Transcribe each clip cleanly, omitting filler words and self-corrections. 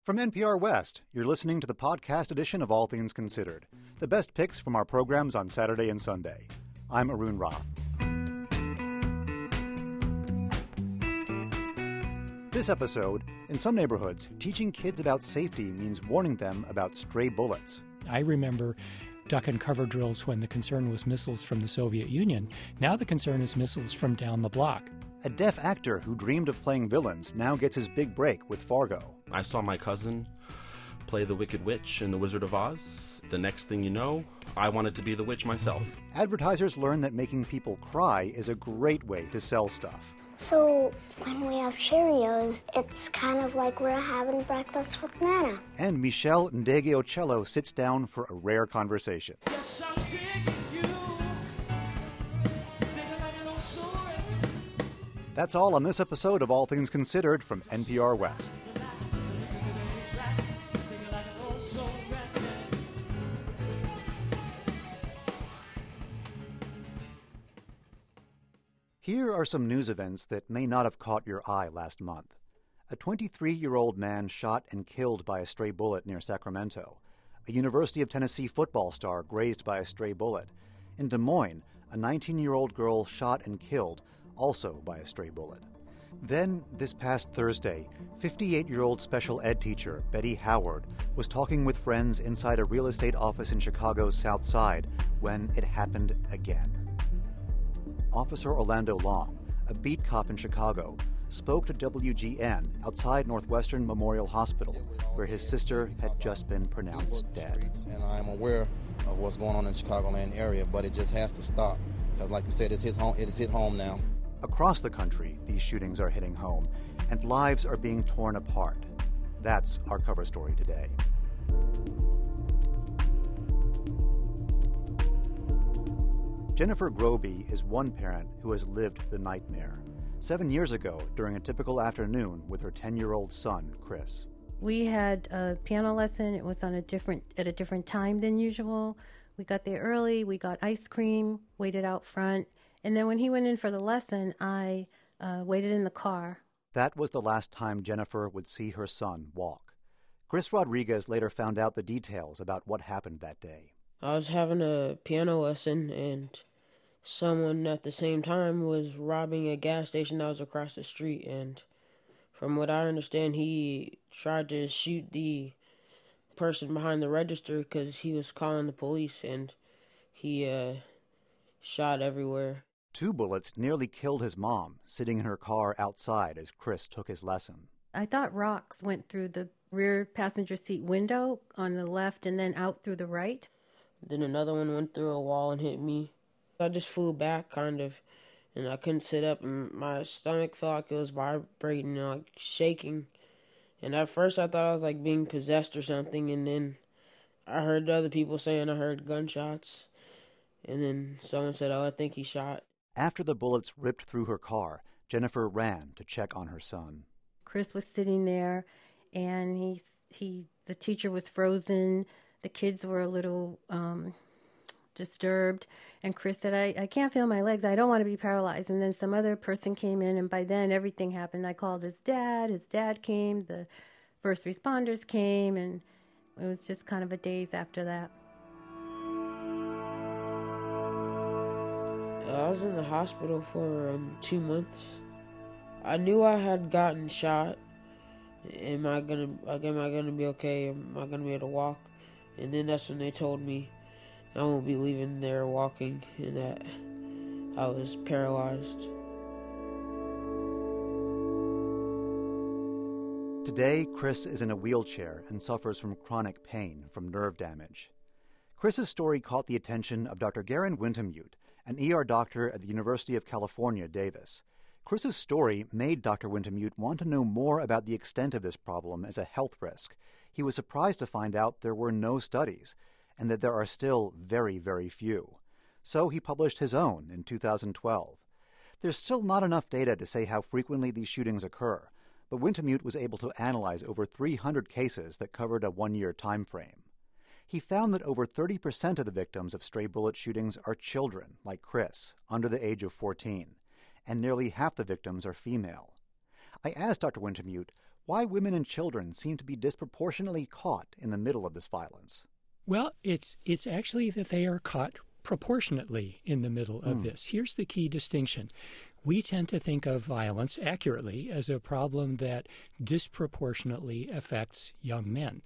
From NPR West, you're listening to the podcast edition of All Things Considered, the best picks from our programs on Saturday and Sunday. I'm Arun Roth. This episode, in some neighborhoods, teaching kids about safety means warning them about stray bullets. I remember duck and cover drills when the concern was missiles from the Soviet Union. Now the concern is missiles from down the block. A deaf actor who dreamed of playing villains now gets his big break with Fargo. I saw my cousin play the Wicked Witch in The Wizard of Oz. The next thing you know, I wanted to be the witch myself. Advertisers learn that making people cry is a great way to sell stuff. So when we have Cheerios, it's kind of like we're having breakfast with Nana. And Michelle Ndegeocello sits down for a rare conversation. Yes, I'm sticking you. Digging like an old sword. That's all on this episode of All Things Considered from NPR West. Relax, listen to the hit track. Digging like an old soul record. Here are some news events that may not have caught your eye last month. A 23-year-old man shot and killed by a stray bullet near Sacramento. A University of Tennessee football star grazed by a stray bullet. In Des Moines, a 19-year-old girl shot and killed, also by a stray bullet. Then, this past Thursday, 58-year-old special ed teacher Betty Howard was talking with friends inside a real estate office in Chicago's South Side when it happened again. Officer Orlando Long, a beat cop in Chicago, spoke to WGN outside Northwestern Memorial Hospital, where his sister had just been pronounced dead. And I'm aware of what's going on in the Chicagoland area, but it just has to stop. Because like you said, it has hit home now. Across the country, these shootings are hitting home, and lives are being torn apart. That's our cover story today. Jennifer Groby is one parent who has lived the nightmare. 7 years ago, during a typical afternoon with her 10-year-old son, Chris. We had a piano lesson. It was at a different time than usual. We got there early. We got ice cream, waited out front. And then when he went in for the lesson, I waited in the car. That was the last time Jennifer would see her son walk. Chris Rodriguez later found out the details about what happened that day. I was having a piano lesson, and someone at the same time was robbing a gas station that was across the street. And from what I understand, he tried to shoot the person behind the register because he was calling the police, and he shot everywhere. 2 bullets nearly killed his mom, sitting in her car outside as Chris took his lesson. I thought rocks went through the rear passenger seat window on the left and then out through the right. Then another one went through a wall and hit me. I just flew back, kind of, and I couldn't sit up, and my stomach felt like it was vibrating, like shaking. And at first I thought I was like being possessed or something, and then I heard other people saying I heard gunshots. And then someone said, "Oh, I think he shot." After the bullets ripped through her car, Jennifer ran to check on her son. Chris was sitting there, and the teacher was frozen. The kids were a little disturbed, and Chris said, I can't feel my legs. I don't want to be paralyzed. And then some other person came in, and by then everything happened. I called his dad. His dad came. The first responders came, and it was just kind of a daze after that. I was in the hospital for 2 months. I knew I had gotten shot. Am I gonna be okay? Am I gonna be able to walk? And then that's when they told me I won't be leaving there walking and that I was paralyzed. Today, Chris is in a wheelchair and suffers from chronic pain from nerve damage. Chris's story caught the attention of Dr. Garen Wintemute, an ER doctor at the University of California, Davis. Chris's story made Dr. Wintemute want to know more about the extent of this problem as a health risk. He was surprised to find out there were no studies, and that there are still very, very few. So he published his own in 2012. There's still not enough data to say how frequently these shootings occur, but Wintemute was able to analyze over 300 cases that covered a 1-year time frame. He found that over 30% of the victims of stray bullet shootings are children, like Chris, under the age of 14, and nearly half the victims are female. I asked Dr. Wintemute why women and children seem to be disproportionately caught in the middle of this violence. Well, it's actually that they are caught proportionately in the middle of this. Here's the key distinction. We tend to think of violence accurately as a problem that disproportionately affects young men.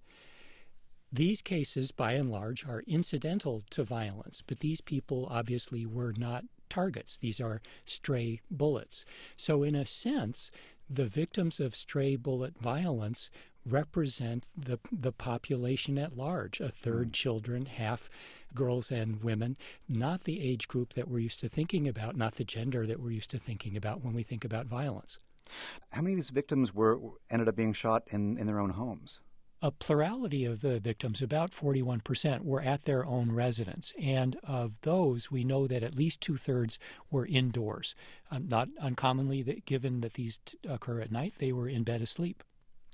These cases, by and large, are incidental to violence, but these people obviously were not targets. These are stray bullets. So in a sense, the victims of stray bullet violence represent the population at large, a third children, half girls and women, not the age group that we're used to thinking about, not the gender that we're used to thinking about when we think about violence. How many of these victims ended up being shot in their own homes? A plurality of the victims, about 41%, were at their own residence. And of those, we know that at least two-thirds were indoors. Not uncommonly, given that these occur at night, they were in bed asleep.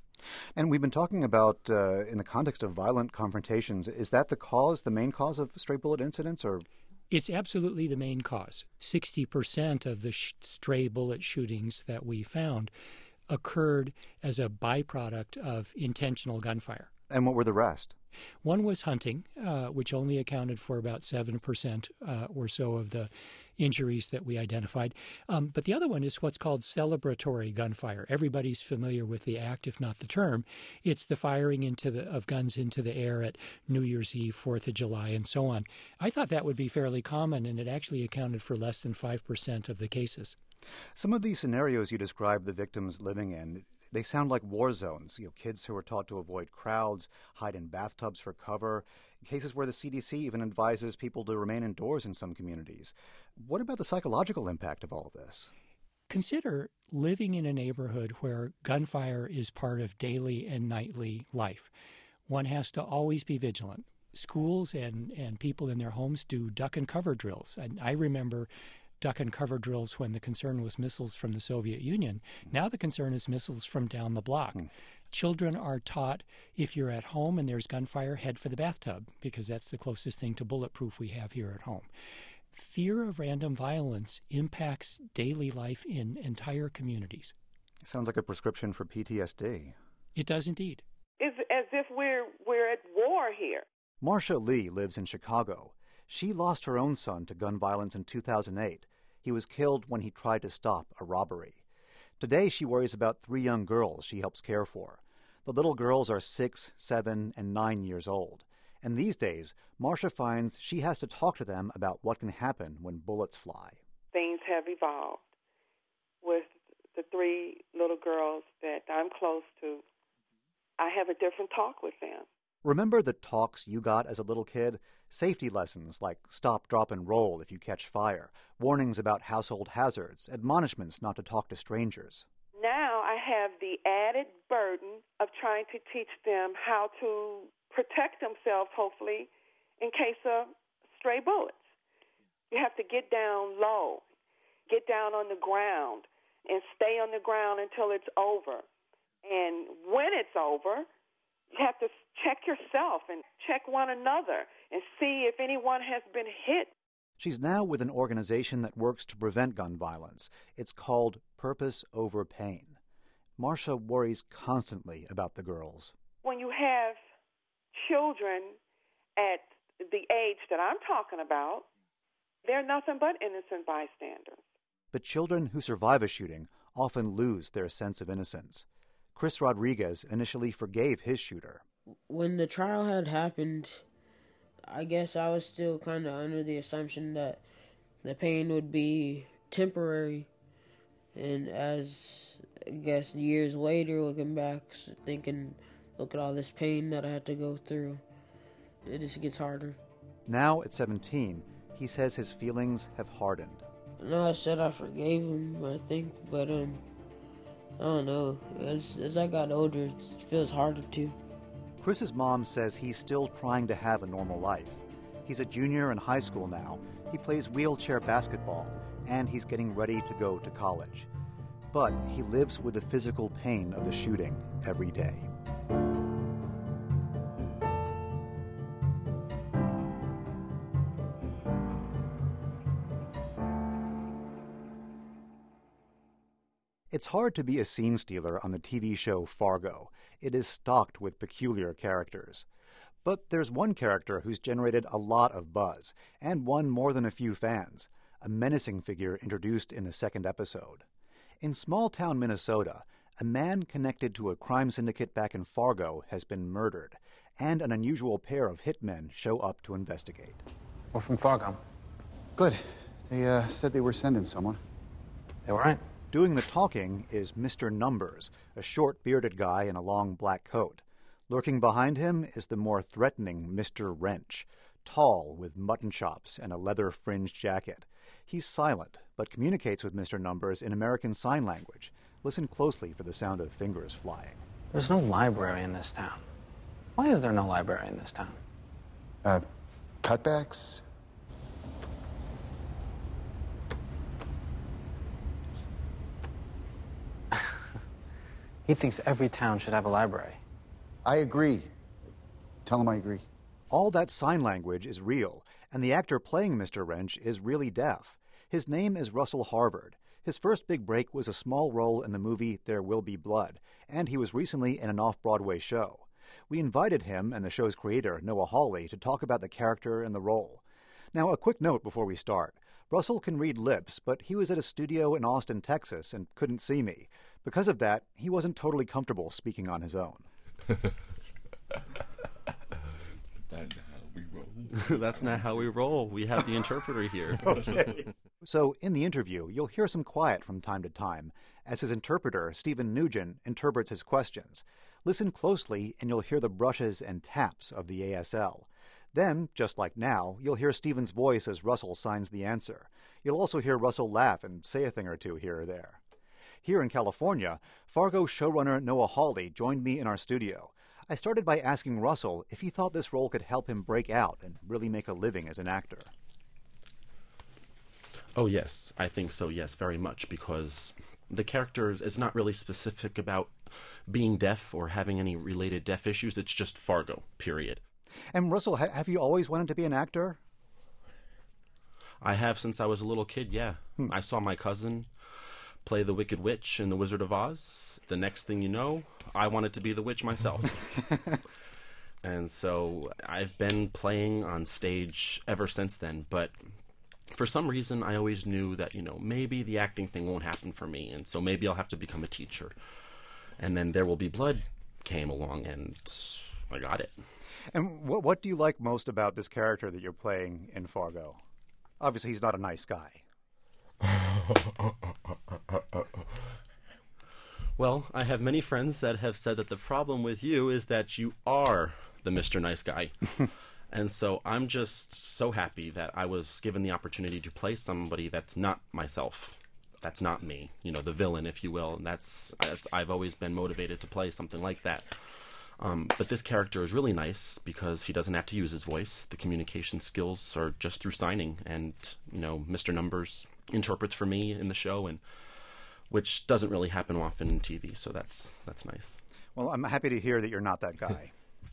And we've been talking about, in the context of violent confrontations, is that the main cause of stray bullet incidents? Or It's absolutely the main cause. 60% of the stray bullet shootings that we found occurred as a byproduct of intentional gunfire. And what were the rest? One was hunting, which only accounted for about 7% or so of the injuries that we identified. But the other one is what's called celebratory gunfire. Everybody's familiar with the act, if not the term. It's the firing of guns into the air at New Year's Eve, 4th of July, and so on. I thought that would be fairly common, and it actually accounted for less than 5% of the cases. Some of these scenarios you describe the victims living in, they sound like war zones. Kids who are taught to avoid crowds, hide in bathtubs for cover, cases where the CDC even advises people to remain indoors in some communities. What about the psychological impact of all of this? Consider living in a neighborhood where gunfire is part of daily and nightly life. One has to always be vigilant. Schools and people in their homes do duck and cover drills. And I remember duck and cover drills when the concern was missiles from the Soviet Union. Now the concern is missiles from down the block. Children are taught, if you're at home and there's gunfire, head for the bathtub, because that's the closest thing to bulletproof we have here at home. Fear of random violence impacts daily life in entire communities. Sounds like a prescription for PTSD. It does indeed. It's as if we're at war here. Marcia Lee lives in Chicago. She lost her own son to gun violence in 2008. He was killed when he tried to stop a robbery. Today, she worries about 3 young girls she helps care for. The little girls are 6, 7, and 9 years old. And these days, Marcia finds she has to talk to them about what can happen when bullets fly. Things have evolved with the 3 little girls that I'm close to. I have a different talk with them. Remember the talks you got as a little kid? Safety lessons like stop, drop, and roll if you catch fire, warnings about household hazards, admonishments not to talk to strangers. Now I have the added burden of trying to teach them how to protect themselves, hopefully, in case of stray bullets. You have to get down low, get down on the ground, and stay on the ground until it's over. And when it's over, you have to check yourself and check one another and see if anyone has been hit. She's now with an organization that works to prevent gun violence. It's called Purpose Over Pain. Marcia worries constantly about the girls. When you have children at the age that I'm talking about, they're nothing but innocent bystanders. But children who survive a shooting often lose their sense of innocence. Chris Rodriguez initially forgave his shooter. When the trial had happened, I guess I was still kind of under the assumption that the pain would be temporary. And as, I guess, years later, looking back, thinking, look at all this pain that I had to go through, it just gets harder. Now, at 17, he says his feelings have hardened. No, I said I forgave him, I think, but I don't know. As I got older, it feels harder to. Chris's mom says he's still trying to have a normal life. He's a junior in high school now. He plays wheelchair basketball, and he's getting ready to go to college. But he lives with the physical pain of the shooting every day. It's hard to be a scene stealer on the TV show Fargo. It is stocked with peculiar characters. But there's one character who's generated a lot of buzz, and won more than a few fans, a menacing figure introduced in the second episode. In small-town Minnesota, a man connected to a crime syndicate back in Fargo has been murdered, and an unusual pair of hitmen show up to investigate. We're from Fargo. Good. They said they were sending someone. They were right. Doing the talking is Mr. Numbers, a short, bearded guy in a long black coat. Lurking behind him is the more threatening Mr. Wrench, tall with mutton chops and a leather-fringed jacket. He's silent, but communicates with Mr. Numbers in American Sign Language. Listen closely for the sound of fingers flying. There's no library in this town. Why is there no library in this town? Cutbacks? He thinks every town should have a library. I agree. Tell him I agree. All that sign language is real, and the actor playing Mr. Wrench is really deaf. His name is Russell Harvard. His first big break was a small role in the movie There Will Be Blood, and he was recently in an off-Broadway show. We invited him and the show's creator, Noah Hawley, to talk about the character and the role. Now, a quick note before we start. Russell can read lips, but he was at a studio in Austin, Texas, and couldn't see me. Because of that, he wasn't totally comfortable speaking on his own. That's not how we roll. We have the interpreter here. Okay. So, in the interview, you'll hear some quiet from time to time, as his interpreter, Stephen Nugent, interprets his questions. Listen closely, and you'll hear the brushes and taps of the ASL. Then, just like now, you'll hear Stephen's voice as Russell signs the answer. You'll also hear Russell laugh and say a thing or two here or there. Here in California, Fargo showrunner Noah Hawley joined me in our studio. I started by asking Russell if he thought this role could help him break out and really make a living as an actor. Oh, yes. I think so, yes, very much, because the character is not really specific about being deaf or having any related deaf issues. It's just Fargo, period. And Russell, have you always wanted to be an actor? I have since I was a little kid, yeah. I saw my cousin play the Wicked Witch in The Wizard of Oz. The next thing you know, I wanted to be the witch myself. And so I've been playing on stage ever since then, but for some reason I always knew that, maybe the acting thing won't happen for me, and so maybe I'll have to become a teacher. And then There Will Be Blood came along, and I got it. And what do you like most about this character that you're playing in Fargo? Obviously, he's not a nice guy. Well, I have many friends that have said that the problem with you is that you are the Mr. Nice Guy. And so I'm just so happy that I was given the opportunity to play somebody that's not myself. That's not me, the villain, if you will. And I've always been motivated to play something like that. But this character is really nice because he doesn't have to use his voice. The communication skills are just through signing. And, Mr. Numbers interprets for me in the show, and which doesn't really happen often in TV, so that's nice. Well, I'm happy to hear that you're not that guy.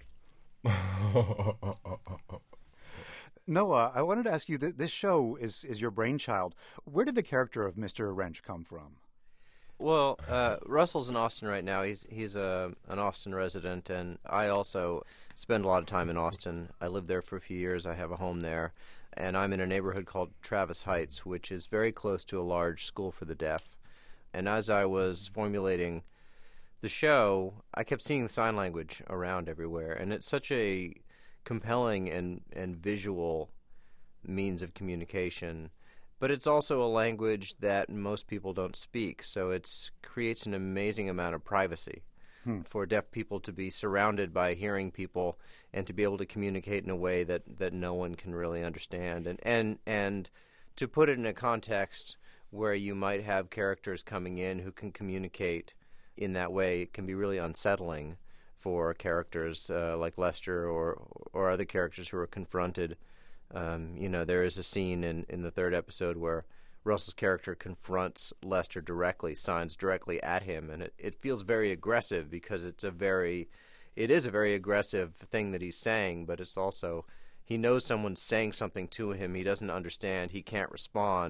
Noah, I wanted to ask you, this show is your brainchild. Where did the character of Mr. Wrench come from? Well, Russell's in Austin right now. He's an Austin resident, and I also spend a lot of time in Austin. I lived there for a few years. I have a home there, and I'm in a neighborhood called Travis Heights, which is very close to a large school for the deaf. And as I was formulating the show, I kept seeing the sign language around everywhere, and it's such a compelling and visual means of communication. But it's also a language that most people don't speak, so it creates an amazing amount of privacy for deaf people to be surrounded by hearing people and to be able to communicate in a way that no one can really understand. And to put it in a context where you might have characters coming in who can communicate in that way, it can be really unsettling for characters like Lester or other characters who are confronted. There is a scene in the third episode where Russell's character confronts Lester directly, signs directly at him, and it feels very aggressive because it is a very aggressive thing that he's saying, but it's also, he knows someone's saying something to him, he doesn't understand, he can't respond,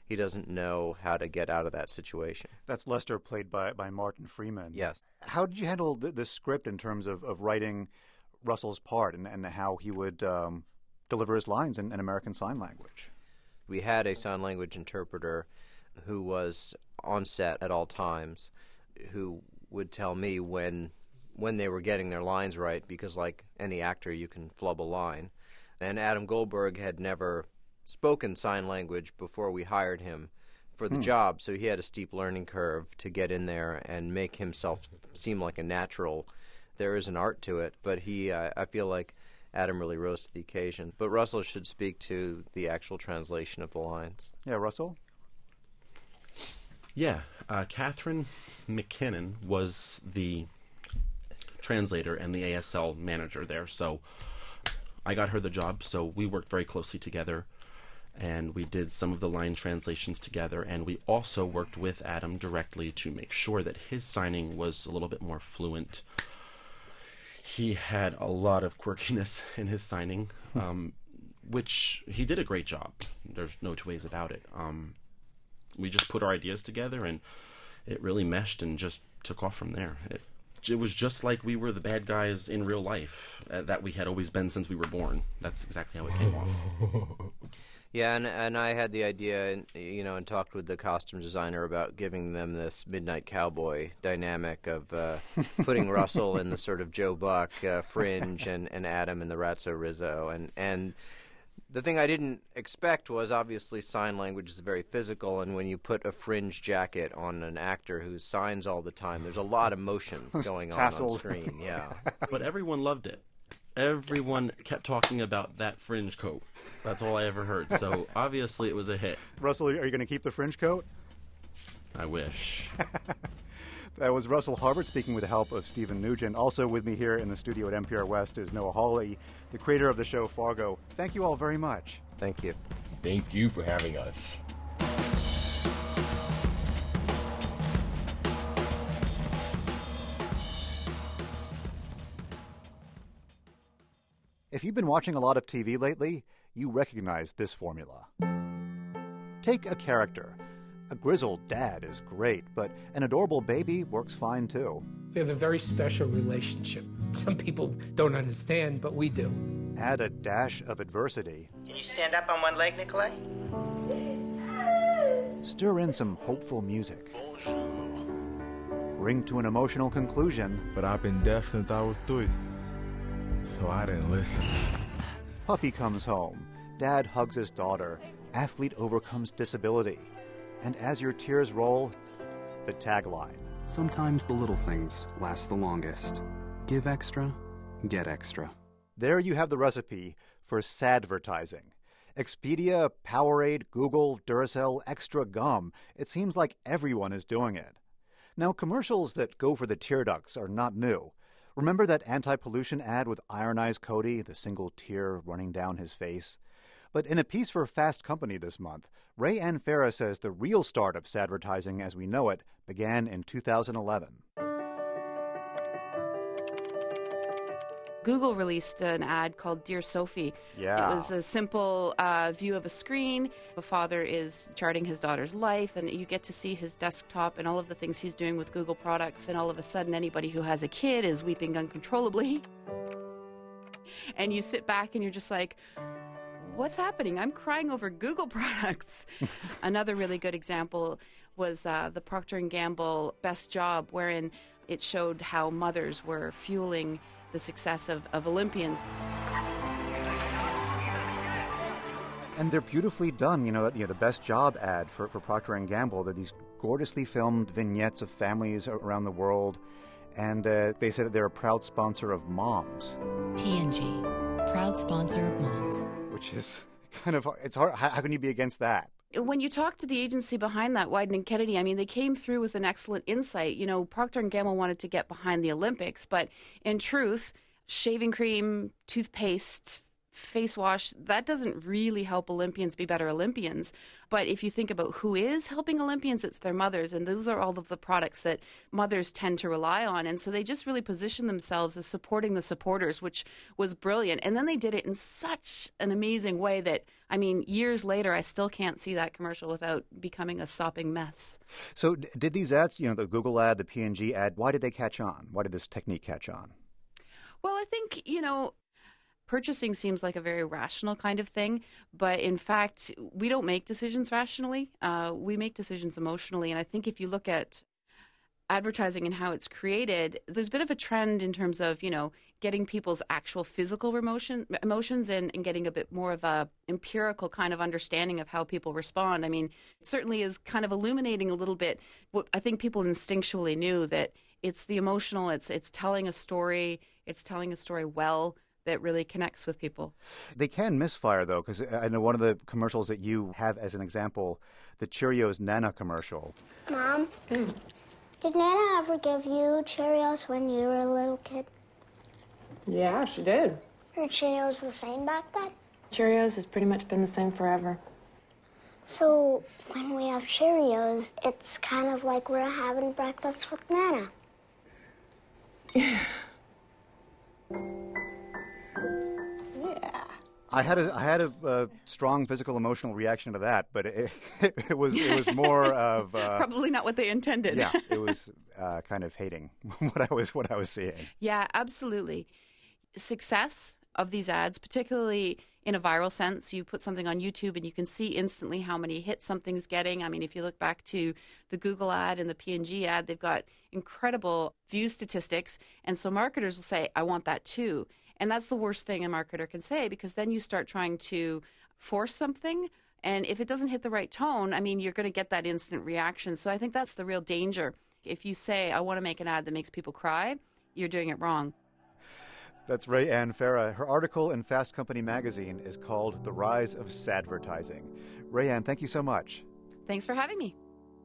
he doesn't know how to get out of that situation. That's Lester, played by Martin Freeman. Yes. How did you handle the script in terms of writing Russell's part and how he would deliver his lines in American Sign Language? We had a sign language interpreter who was on set at all times, who would tell me when they were getting their lines right, because like any actor, you can flub a line. And Adam Goldberg had never spoken sign language before we hired him for the job, so he had a steep learning curve to get in there and make himself seem like a natural. There is an art to it, but I feel like Adam really rose to the occasion. But Russell should speak to the actual translation of the lines. Yeah, Russell? Yeah, Catherine McKinnon was the translator and the ASL manager there, so I got her the job, so we worked very closely together, and we did some of the line translations together, and we also worked with Adam directly to make sure that his signing was a little bit more fluent. He had a lot of quirkiness in his signing, which he did a great job. There's no two ways about it. We just put our ideas together, and it really meshed and just took off from there. It was just like we were the bad guys in real life that we had always been since we were born. That's exactly how it came off. Yeah, and I had the idea, and talked with the costume designer about giving them this Midnight Cowboy dynamic of putting Russell in the sort of Joe Buck fringe and Adam in the Ratso Rizzo. And the thing I didn't expect was, obviously, sign language is very physical, and when you put a fringe jacket on an actor who signs all the time, there's a lot of motion going on screen. Yeah, but everyone loved it. Everyone kept talking about that fringe coat. That's all I ever heard. So obviously it was a hit. Russell, are you going to keep the fringe coat? I wish. That was Russell Harbert speaking with the help of Stephen Nugent. Also with me here in the studio at NPR West is Noah Hawley, the creator of the show Fargo. Thank you all very much. Thank you. Thank you for having us. If you've been watching a lot of TV lately, you recognize this formula. Take a character. A grizzled dad is great, but an adorable baby works fine too. We have a very special relationship. Some people don't understand, but we do. Add a dash of adversity. Can you stand up on one leg, Nikolai? Stir in some hopeful music. Bring to an emotional conclusion. But I've been deaf since I was 3, so I didn't listen. Puppy comes home. Dad hugs his daughter. Athlete overcomes disability. And as your tears roll, the tagline. Sometimes the little things last the longest. Give extra, get extra. There you have the recipe for sadvertising. Expedia, Powerade, Google, Duracell, Extra Gum. It seems like everyone is doing it. Now, commercials that go for the tear ducts are not new. Remember that anti-pollution ad with Iron Eyes Cody, the single tear running down his face? But in a piece for Fast Company this month, Ray Ann Farah says the real start of sadvertising as we know it began in 2011. Google released an ad called Dear Sophie. Yeah. It was a simple view of a screen. A father is charting his daughter's life, and you get to see his desktop and all of the things he's doing with Google products, and all of a sudden anybody who has a kid is weeping uncontrollably. And you sit back and you're just like, what's happening? I'm crying over Google products. Another really good example was the Procter & Gamble Best Job, wherein it showed how mothers were fueling the success of Olympians. And they're beautifully done. The Best Job ad for Procter & Gamble. They're these gorgeously filmed vignettes of families around the world. And they say that they're a proud sponsor of moms. P&G, proud sponsor of moms. Which is kind of, it's hard. How can you be against that? When you talk to the agency behind that, Wieden & Kennedy, I mean, they came through with an excellent insight. Procter & Gamble wanted to get behind the Olympics, but in truth, shaving cream, toothpaste, face wash, that doesn't really help Olympians be better Olympians. But if you think about who is helping Olympians, it's their mothers. And those are all of the products that mothers tend to rely on. And so they just really position themselves as supporting the supporters, which was brilliant. And then they did it in such an amazing way that, I mean, years later, I still can't see that commercial without becoming a sopping mess. So did these ads, the Google ad, the P&G ad, why did they catch on? Why did this technique catch on? Well, I think, purchasing seems like a very rational kind of thing, but in fact, we don't make decisions rationally. We make decisions emotionally. And I think if you look at advertising and how it's created, there's a bit of a trend in terms of, getting people's actual physical emotions and getting a bit more of a empirical kind of understanding of how people respond. I mean, it certainly is kind of illuminating a little bit what I think people instinctually knew, that it's the emotional, it's telling a story, it's telling a story well, that really connects with people. They can misfire, though, because I know one of the commercials that you have as an example, the Cheerios Nana commercial. Mom, did Nana ever give you Cheerios when you were a little kid? Yeah, she did. Were Cheerios the same back then? Cheerios has pretty much been the same forever. So when we have Cheerios, it's kind of like we're having breakfast with Nana. I had a strong physical emotional reaction to that, but it was more of probably not what they intended. Yeah, it was kind of hating what I was seeing. Yeah, absolutely. Success of these ads, particularly in a viral sense, you put something on YouTube and you can see instantly how many hits something's getting. I mean, if you look back to the Google ad and the P&G ad, they've got incredible view statistics, and so marketers will say, "I want that too." And that's the worst thing a marketer can say, because then you start trying to force something. And if it doesn't hit the right tone, I mean, you're going to get that instant reaction. So I think that's the real danger. If you say, "I want to make an ad that makes people cry," you're doing it wrong. That's Rayanne Farah. Her article in Fast Company magazine is called The Rise of Sadvertising. Rayanne, thank you so much. Thanks for having me.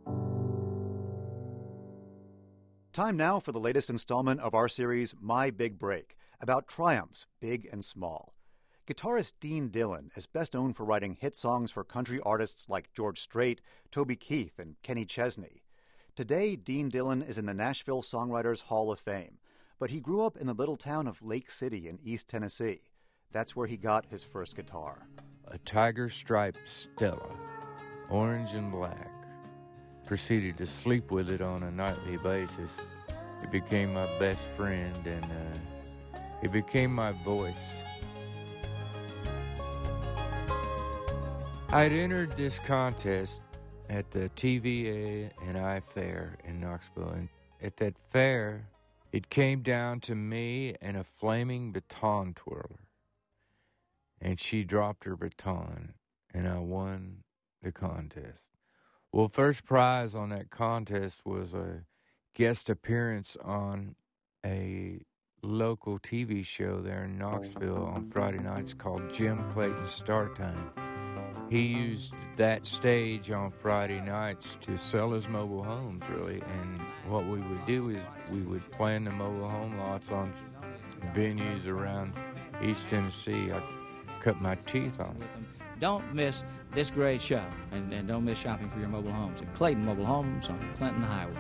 Time now for the latest installment of our series, My Big Break, about triumphs, big and small. Guitarist Dean Dillon is best known for writing hit songs for country artists like George Strait, Toby Keith, and Kenny Chesney. Today, Dean Dillon is in the Nashville Songwriters Hall of Fame, but he grew up in the little town of Lake City in East Tennessee. That's where he got his first guitar. A tiger-striped Stella, orange and black. Proceeded to sleep with it on a nightly basis. It became my best friend, and it became my voice. I'd entered this contest at the TVA&I Fair in Knoxville, and at that fair, it came down to me and a flaming baton twirler. And she dropped her baton, and I won the contest. Well, first prize on that contest was a guest appearance on a local TV show there in Knoxville on Friday nights called Jim Clayton's Start Time. He used that stage on Friday nights to sell his mobile homes, really. And what we would do is we would plan the mobile home lots on venues around East Tennessee. I cut my teeth on it. Don't miss this great show, and don't miss shopping for your mobile homes at Clayton Mobile Homes on Clinton Highway.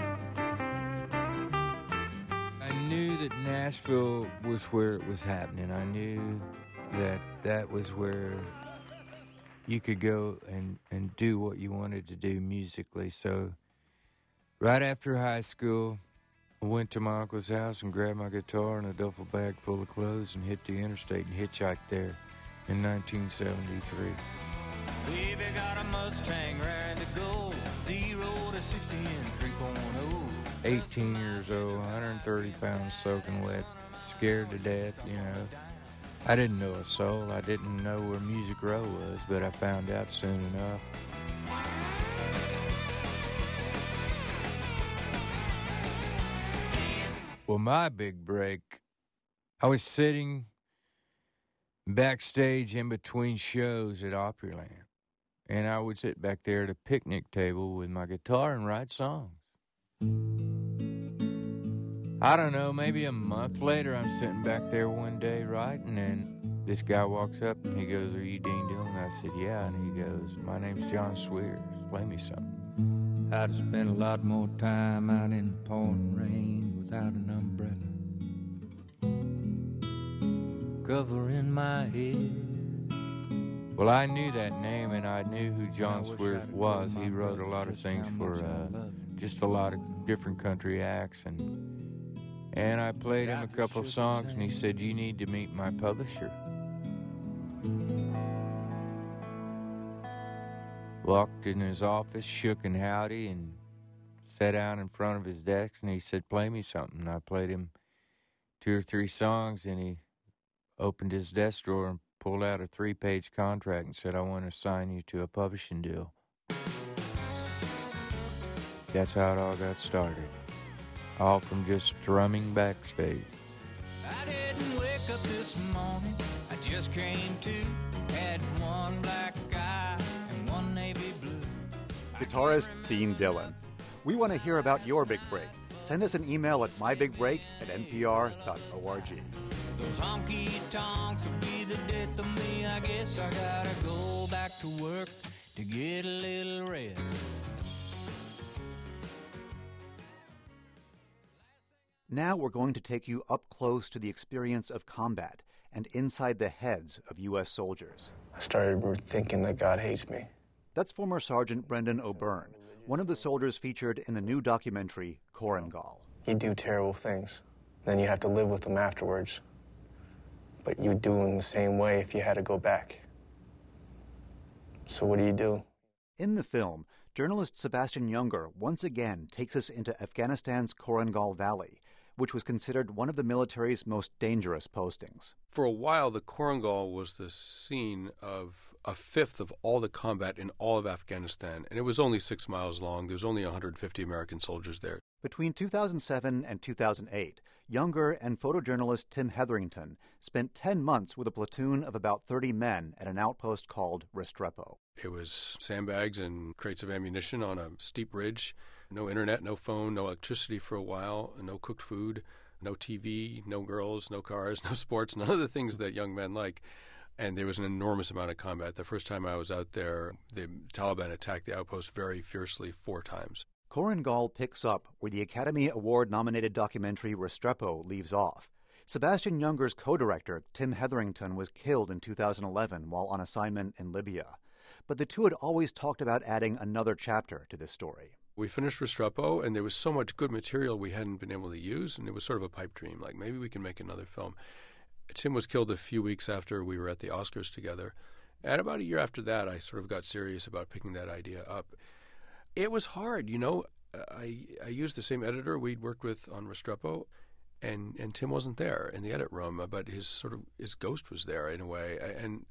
I knew that Nashville was where it was happening. I knew that that was where you could go and do what you wanted to do musically. So right after high school, I went to my uncle's house and grabbed my guitar and a duffel bag full of clothes and hit the interstate and hitchhiked there in 1973. Baby got a Mustang ready to go, 0 to 60 in 3.0. 18 years old, 130 pounds soaking wet, scared to death, I didn't know a soul. I didn't know where Music Row was, but I found out soon enough. Well, my big break, I was sitting backstage in between shows at Opryland, and I would sit back there at a picnic table with my guitar and write songs. I don't know, maybe a month later, I'm sitting back there one day writing, and This guy walks up and he goes, "Are you Dean Dillon?" I said, "Yeah." And he goes, "My name's John Swears. Play me something." I'd have spent a lot more time out in the pouring rain without an umbrella covering my head. Well, I knew that name, and I knew who John Swears was. He wrote a lot of things for just a lot of different country acts, and I played him a couple of songs, and he said, "You need to meet my publisher." Walked in his office, shook and howdy, and sat down in front of his desk, and he said, "Play me something." And I played him 2 or 3 songs, and he opened his desk drawer and pulled out a 3-page contract and said, "I want to sign you to a publishing deal." That's how it all got started. All from just drumming backstage. I didn't wake up this morning, I just came to. Had one black eye and one navy blue. Guitarist Dean Dillon. We want to hear about your big break. Send us an email at mybigbreak@npr.org. Those honky tonks will be the death of me. I guess I gotta go back to work to get a little rest. Now we're going to take you up close to the experience of combat and inside the heads of U.S. soldiers. I started thinking that God hates me. That's former Sergeant Brendan O'Byrne, one of the soldiers featured in the new documentary, Korengal. You do terrible things. Then you have to live with them afterwards. But you'd do them the same way if you had to go back. So what do? In the film, journalist Sebastian Junger once again takes us into Afghanistan's Korengal Valley, which was considered one of the military's most dangerous postings. For a while, the Korengal was the scene of a fifth of all the combat in all of Afghanistan, and it was only 6 miles long. There was only 150 American soldiers there. Between 2007 and 2008, Junger and photojournalist Tim Hetherington spent 10 months with a platoon of about 30 men at an outpost called Restrepo. It was sandbags and crates of ammunition on a steep ridge. No internet, no phone, no electricity for a while, no cooked food, no TV, no girls, no cars, no sports, none of the things that young men like. And there was an enormous amount of combat. The first time I was out there, the Taliban attacked the outpost very fiercely 4 times. Korengal picks up where the Academy Award-nominated documentary Restrepo leaves off. Sebastian Junger's co-director, Tim Hetherington, was killed in 2011 while on assignment in Libya. But the two had always talked about adding another chapter to this story. We finished Restrepo, and there was so much good material we hadn't been able to use, and it was sort of a pipe dream, like maybe we can make another film. Tim was killed a few weeks after we were at the Oscars together, and about a year after that, I sort of got serious about picking that idea up. It was hard, you know. I used the same editor we'd worked with on Restrepo, and Tim wasn't there in the edit room, but his ghost was there in a way, and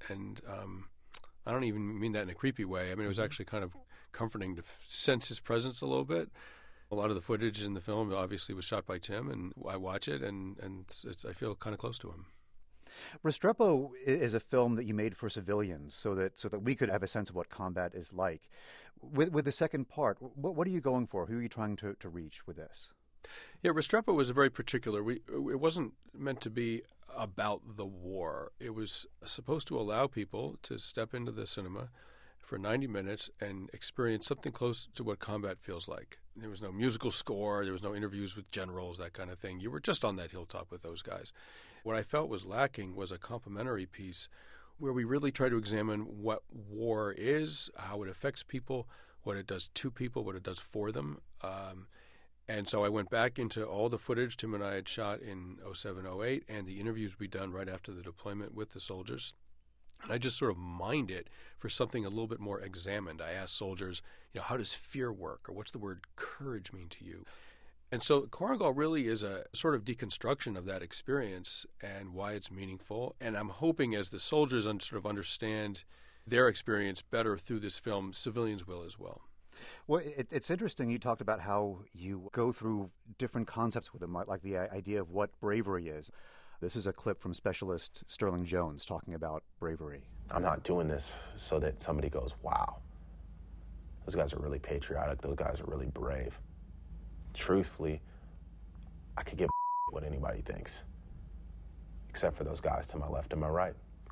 I don't even mean that in a creepy way. I mean, it was actually kind of comforting to sense his presence a little bit. A lot of the footage in the film obviously was shot by Tim, and I watch it, and I feel kind of close to him. Restrepo is a film that you made for civilians so that we could have a sense of what combat is like. With the second part, what are you going for? Who are you trying to reach with this? Yeah, Restrepo was a very particular. It wasn't meant to be about the war. It was supposed to allow people to step into the cinema for 90 minutes and experience something close to what combat feels like. There was no musical score. There was no interviews with generals, that kind of thing. You were just on that hilltop with those guys. What I felt was lacking was a complementary piece where we really try to examine what war is, how it affects people, what it does to people, what it does for them. And so I went back into all the footage Tim and I had shot in 07, 08, and the interviews we'd done right after the deployment with the soldiers. And I just sort of mined it for something a little bit more examined. I asked soldiers, how does fear work? Or what's the word courage mean to you? And so Korengal really is a sort of deconstruction of that experience and why it's meaningful. And I'm hoping as the soldiers sort of understand their experience better through this film, civilians will as well. Well, it's interesting. You talked about how you go through different concepts with them, like the idea of what bravery is. This is a clip from specialist Sterling Jones talking about bravery. I'm not doing this so that somebody goes, wow, those guys are really patriotic. Those guys are really brave. Truthfully, I could give what anybody thinks, except for those guys to my left and my right,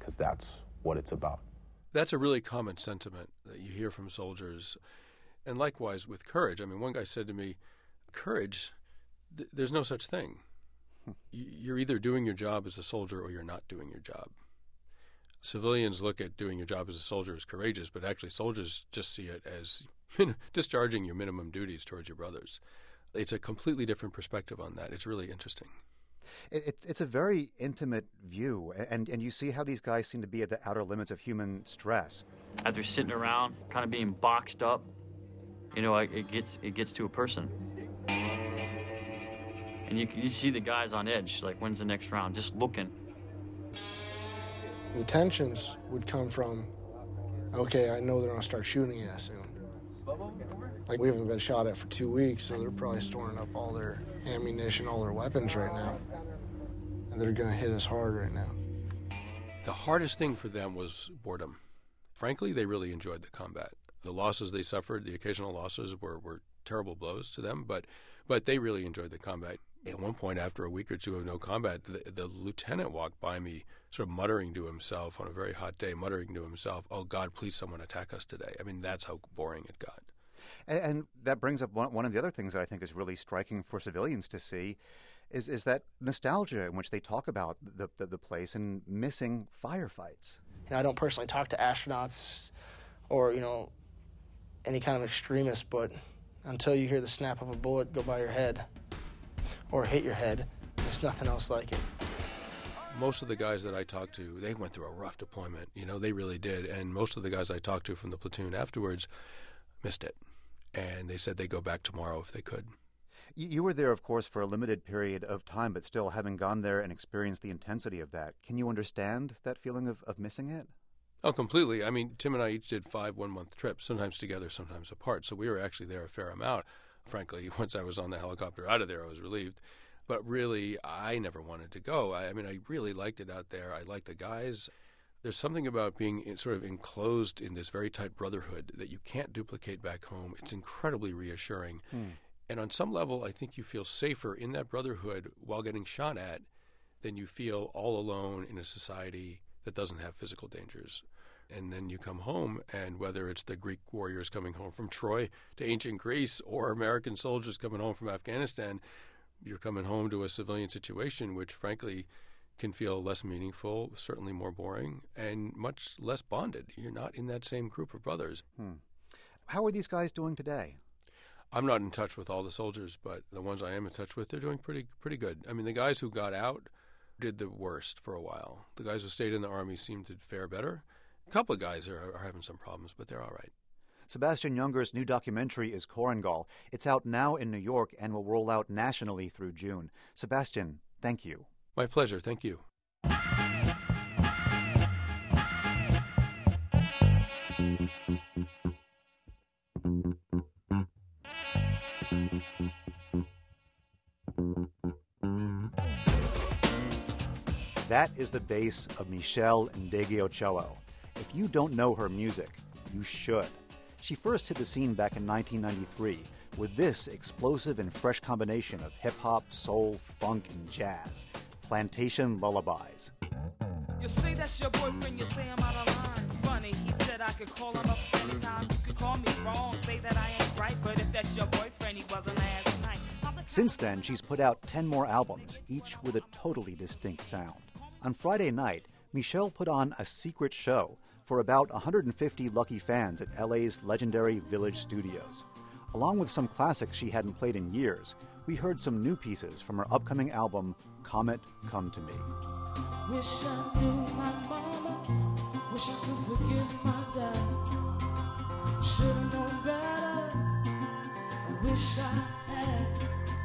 because that's what it's about. That's a really common sentiment that you hear from soldiers. And likewise with courage. I mean, one guy said to me, courage, there's no such thing. You're either doing your job as a soldier or you're not doing your job. Civilians look at doing your job as a soldier as courageous, but actually soldiers just see it as discharging your minimum duties towards your brothers. It's a completely different perspective on that. It's really interesting. It's a very intimate view, and you see how these guys seem to be at the outer limits of human stress. As they're sitting around, kind of being boxed up, it gets to a person. And you see the guys on edge, like, when's the next round, just looking. The tensions would come from, okay, I know they're going to start shooting at us soon. Like, we haven't been shot at for 2 weeks, so they're probably storing up all their ammunition, all their weapons right now. And they're going to hit us hard right now. The hardest thing for them was boredom. Frankly, they really enjoyed the combat. The losses they suffered, the occasional losses, were terrible blows to them, but they really enjoyed the combat. At one point, after a week or two of no combat, the lieutenant walked by me, sort of muttering to himself on a very hot day, muttering to himself, "Oh, God, please someone attack us today." I mean, that's how boring it got. And that brings up one of the other things that I think is really striking for civilians to see is that nostalgia in which they talk about the place and missing firefights. I don't personally talk to astronauts or, any kind of extremist, but until you hear the snap of a bullet go by your head or hit your head, there's nothing else like it. Most of the guys that I talked to, they went through a rough deployment. They really did. And most of the guys I talked to from the platoon afterwards missed it. And they said they'd go back tomorrow if they could. You were there, of course, for a limited period of time, but still, having gone there and experienced the intensity of that, can you understand that feeling of missing it? Oh, completely. I mean, Tim and I each did 5 one-month trips, sometimes together, sometimes apart. So we were actually there a fair amount. Frankly, once I was on the helicopter out of there, I was relieved. But really, I never wanted to go. I mean, I really liked it out there. I liked the guys. There's something about being sort of enclosed in this very tight brotherhood that you can't duplicate back home. It's incredibly reassuring. And on some level, I think you feel safer in that brotherhood while getting shot at than you feel all alone in a society that doesn't have physical dangers. And then you come home, and whether it's the Greek warriors coming home from Troy to ancient Greece or American soldiers coming home from Afghanistan, you're coming home to a civilian situation which, frankly, can feel less meaningful, certainly more boring, and much less bonded. You're not in that same group of brothers. How are these guys doing today? I'm not in touch with all the soldiers, but the ones I am in touch with, they're doing pretty good. I mean, the guys who got out did the worst for a while. The guys who stayed in the Army seemed to fare better. A couple of guys are having some problems, but they're all right. Sebastian Junger's new documentary is Korengal. It's out now in New York and will roll out nationally through June. Sebastian, thank you. My pleasure. Thank you. That is the bass of Michelle Ndegeocello. If you don't know her music, you should. She first hit the scene back in 1993 with this explosive and fresh combination of hip-hop, soul, funk, and jazz, Plantation Lullabies. You say that's your boyfriend, you say I'm out of line. Funny, he said I could call him up anytime. You could call me wrong, say that I ain't right, but if that's your boyfriend, he wasn't last night. Since then, she's put out 10 more albums, each with a totally distinct sound. On Friday night, Michelle put on a secret show for about 150 lucky fans at LA's legendary Village Studios. Along with some classics she hadn't played in years, we heard some new pieces from her upcoming album, Comet Come to Me. Wish I knew my mama, wish I could forgive my dad. Should've known better, wish I had.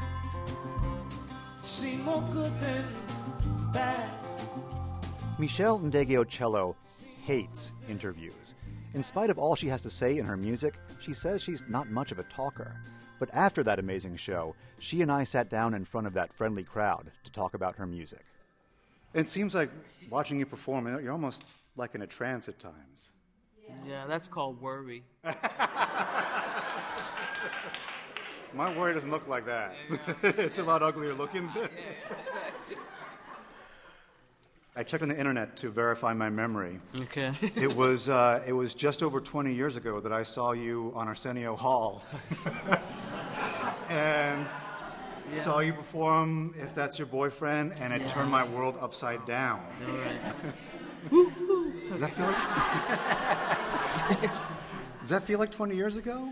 See more good than bad. Michelle Ndegeocello hates interviews. In spite of all she has to say in her music, she says she's not much of a talker. But after that amazing show, she and I sat down in front of that friendly crowd to talk about her music. It seems like watching you perform, you're almost like in a trance at times. Yeah, that's called worry. My worry doesn't look like that. It's a lot uglier looking. I checked on the internet to verify my memory. Okay. It was just over 20 years ago that I saw you on Arsenio Hall. And saw you perform If That's Your Boyfriend, and it turned my world upside down. All right. Does that feel like... Does that feel like 20 years ago?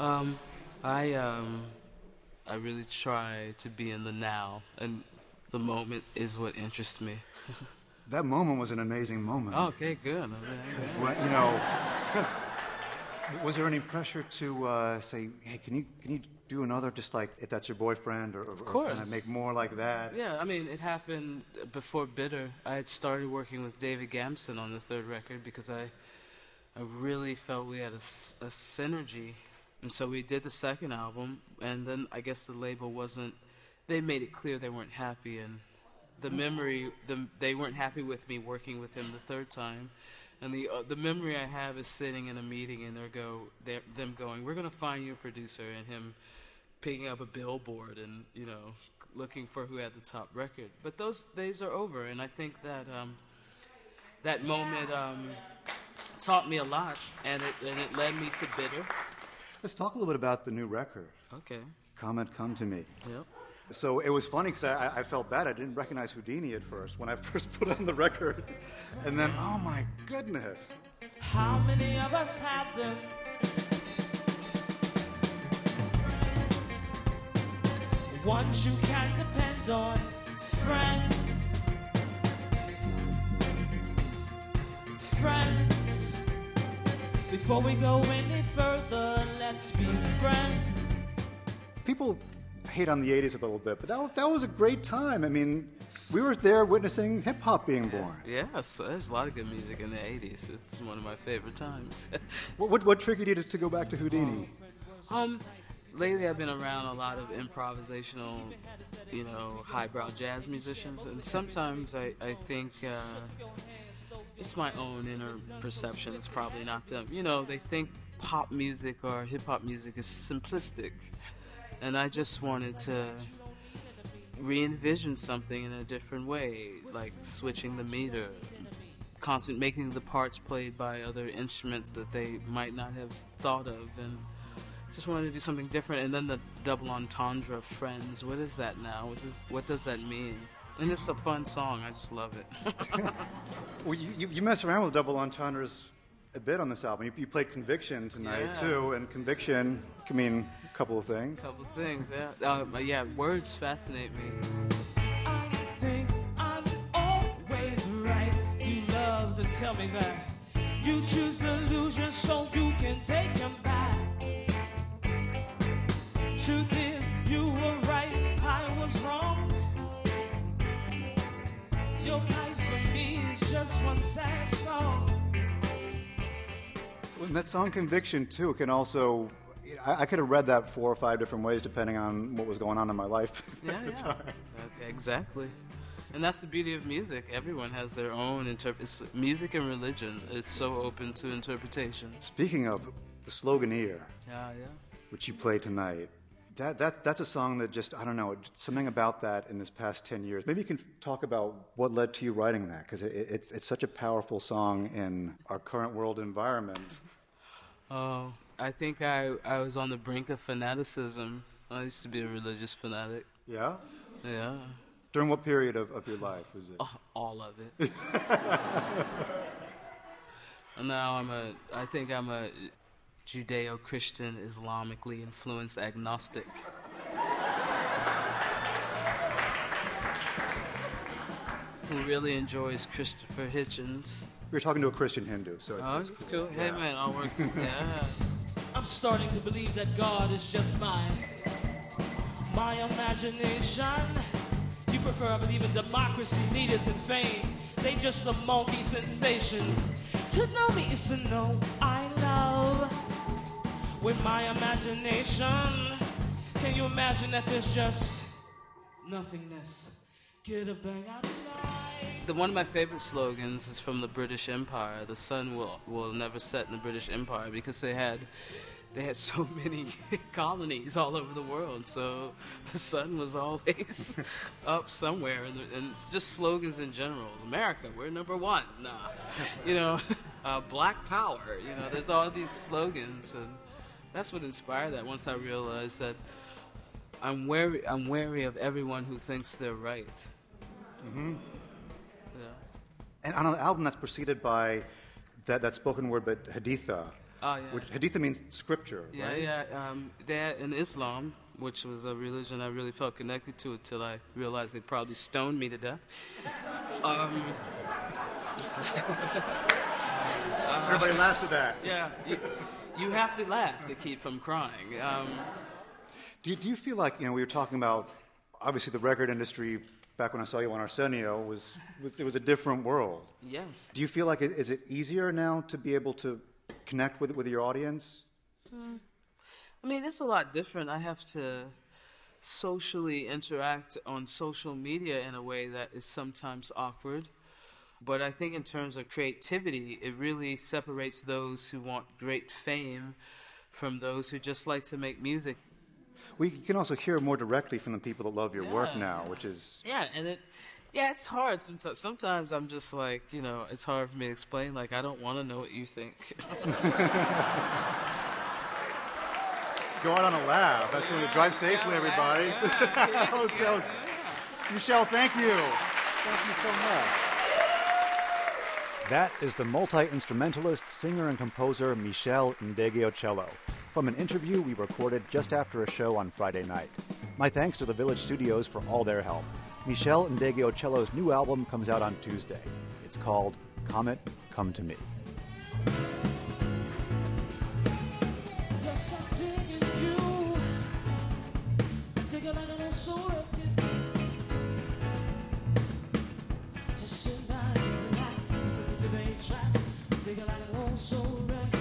I really try to be in the now, and the moment is what interests me. That moment was an amazing moment. Okay, good. Was there any pressure to say, hey, can you do another, just like If That's Your Boyfriend, or kind of make more like that? Yeah, I mean, it happened before Bitter. I had started working with David Gamson on the third record because I really felt we had a synergy. And so we did the second album, and then I guess the label wasn't, they made it clear they weren't happy, and they weren't happy with me working with him the third time. And the memory I have is sitting in a meeting and them going, we're going to find you a producer, and him picking up a billboard and, looking for who had the top record. But those days are over, and I think that that moment taught me a lot, and it led me to Bitter. Let's talk a little bit about the new record. Okay. Come to Me. Yep. So it was funny because I felt bad. I didn't recognize Houdini at first when I first put on the record. And then, oh my goodness. How many of us have them? Ones you can depend on, friends. Friends. Before we go any further, let's be friends. People hate on the 80s a little bit, but that was a great time. I mean, we were there witnessing hip-hop being born. Yes, there's a lot of good music in the 80s. It's one of my favorite times. What triggered you to go back to Houdini? Lately I've been around a lot of improvisational, highbrow jazz musicians, and sometimes I think it's my own inner perception. It's probably not them. They think pop music or hip-hop music is simplistic. And I just wanted to re-envision something in a different way, like switching the meter, making the parts played by other instruments that they might not have thought of, and just wanted to do something different. And then the double entendre, friends, what is that now? What does that mean? And it's a fun song. I just love it. Well, you mess around with double entendres a bit on this album. You played Conviction tonight, too, and Conviction can mean a couple of things. Yeah, words fascinate me. I think I'm always right. You love to tell me that. You choose illusion so you can take them back. Truth is, you were right, I was wrong. Your life for me is just one sad song. And that song Conviction, too, can also... I could have read that 4 or 5 different ways depending on what was going on in my life at the time. Exactly. And that's the beauty of music. Everyone has their own music and religion is so open to interpretation. Speaking of the Sloganeer, yeah, which you played tonight, that's a song that just, I don't know, something about that in this past 10 years. Maybe you can talk about what led to you writing that, because it's such a powerful song in our current world environment. Oh, I think I was on the brink of fanaticism. I used to be a religious fanatic. Yeah? Yeah. During what period of your life was it? All of it. And now I think I'm a Judeo-Christian, Islamically influenced agnostic. Who really enjoys Christopher Hitchens. We were talking to a Christian Hindu, so that's cool. Hey, man, all works. Yeah. I'm starting to believe that God is just my imagination. You prefer, I believe, in democracy, leaders, and fame. They just some monkey sensations. To know me is to know I love. With my imagination, can you imagine that there's just nothingness? Get a bang out of life. One of my favorite slogans is from the British Empire. The sun will never set in the British Empire, because they had they had so many colonies all over the world, so the sun was always up somewhere. And it's just slogans in general. America, we're number one. Nah. You know, Black Power. You know, there's all these slogans, and that's what inspired that. Once I realized that I'm wary of everyone who thinks they're right. Mm-hmm. Yeah. And on an album that's preceded by that spoken word, but haditha. Oh, yeah. Which haditha means scripture, Yeah, right? yeah. That in Islam, which was a religion I really felt connected to until I realized they'd probably stoned me to death. Everybody laughs at that. Yeah, you have to laugh to keep from crying. Do you feel like, we were talking about, obviously the record industry, back when I saw you on Arsenio, it was a different world. Yes. Do you feel like is it easier now to be able to connect with your audience? I mean, it's a lot different. I have to socially interact on social media in a way that is sometimes awkward. But I think in terms of creativity, it really separates those who want great fame from those who just like to make music. We can also hear more directly from the people that love your work now, which is... Yeah, and it's hard sometimes. Sometimes I'm just like, it's hard for me to explain. Like, I don't want to know what you think. Go out on a laugh. That's when you drive safely, everybody. Michel, thank you. Thank you so much. That is the multi-instrumentalist, singer, and composer Michel Ndegeocello from an interview we recorded just after a show on Friday night. My thanks to the Village Studios for all their help. Michel Ndegeocello's new album comes out on Tuesday. It's called Comet, Come to Me. Yes, I'm digging you. Digging like an old sword. Just sit back and relax. Listen to the A-track. Digging like an old soul record.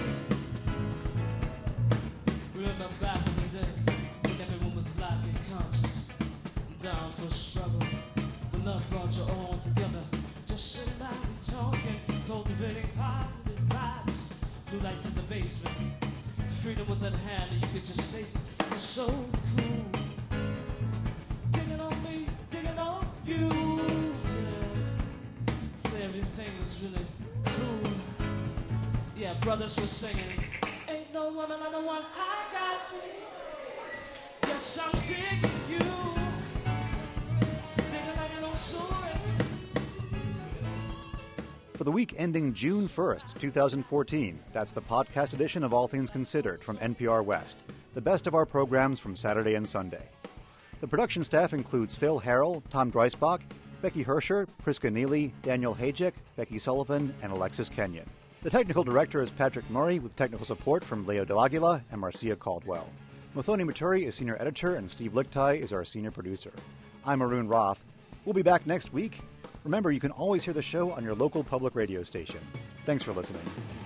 Remember back in the day when everyone was black and conscious, down for struggle. When love brought you all together. Just sitting back and talking, cultivating positive vibes. Blue lights in the basement. Freedom was at hand and you could just taste it. It was so cool. Digging on me, digging on you. Yeah. So everything was really cool. Yeah, brothers were singing. Ain't no woman like the one I got. Yes, I'm digging you. Digging like an old sword. For the week ending June 1st, 2014, that's the podcast edition of All Things Considered from NPR West, the best of our programs from Saturday and Sunday. The production staff includes Phil Harrell, Tom Dreisbach, Becky Hersher, Priska Neely, Daniel Hajek, Becky Sullivan, and Alexis Kenyon. The technical director is Patrick Murray, with technical support from Leo Del Aguila and Marcia Caldwell. Mothoni Maturi is senior editor, and Steve Lichtai is our senior producer. I'm Arun Roth. We'll be back next week. Remember, you can always hear the show on your local public radio station. Thanks for listening.